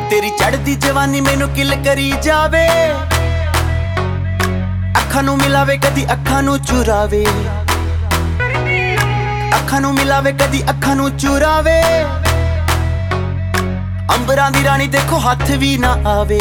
तेरी चढ़दी जवानी मैनू किल करी जावे, अखां नू मिलावे कदी अखां नू चुरावे, अखां नू मिलावे कदी अखां नू चुरावे। अंबरां दी रानी देखो हाथ भी ना आवे।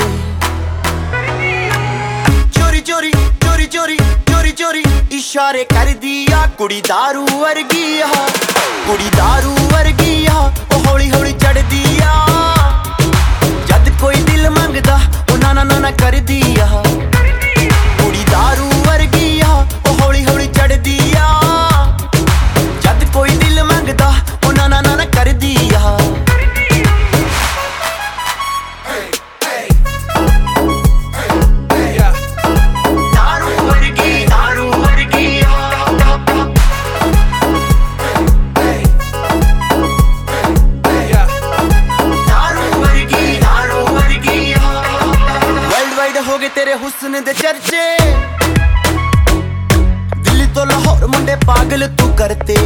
चोरी चोरी चोरी चोरी चोरी चोरी इशारे कर दिया, कुड़ी दारू वर्गी आ, कुड़ी दारू वर्गी आ, ओ हौली हौली चढ़ दिया। जद कोई दिल मंगदा ओ ना ना ना ना कर दिया, कुड़ी दारू वर्गी आ, ओ हौली हौली चढ़ दिया। जद कोई दिल मंगदा ओ ना ना ना ना कर दिया। हो गए तेरे हुस्न दे चर्चे, दिल्ली तो लाहौर मुंडे पागल तू करते,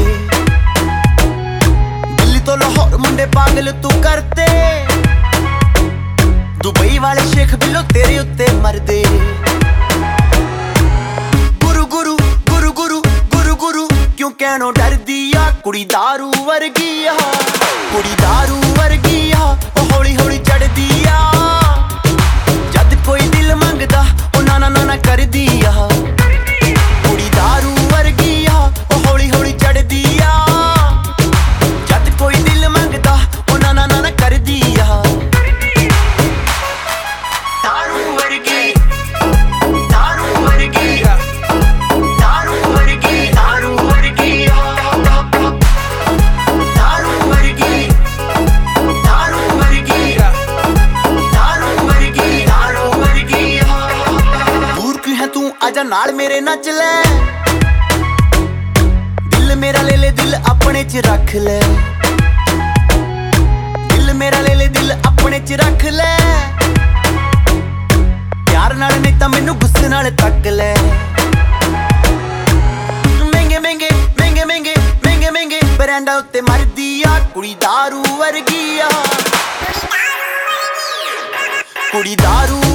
दिल्ली तो लाहौर मुंडे पागल तू करते। दुबई वाले शेख बिलो तेरे उत्ते मरदे। गुरु गुरु गुरु गुरु गुरु गुरु क्यों कहनो डर दिया, कुड़ी दारू वर्गी आ, कुड़ी दारू वर्गी आ, ओ हौली हौली चढ़ दिया। कोई दिल मंगदा ओ ना ना ना ना कर दिया, कुड़ी दारू वर्गी आ, ओ हौली हौली चढ़ दिया। जद कोई दिल मंगदा ओ ना ना ना ना कर दिया। दारू वर्गी दारू वर्गी दारू वर्गी दारू वर्गी दारू वर्गी दारू वर्गी तू आजा नाल मेरे नच ले, दिल मेरा ले ले दिल अपने च रख ले, दिल मेरा ले ले दिल अपने च रख ले। प्यार नाल नहीं तां मैनू गुस्से नाल तक ले। महंगे महंगे महंगे महंगे महंगे महंगे ब्रांडां उत्ते मरदी आ, कुड़ी दारू वर्गी आ, कुड़ी दारू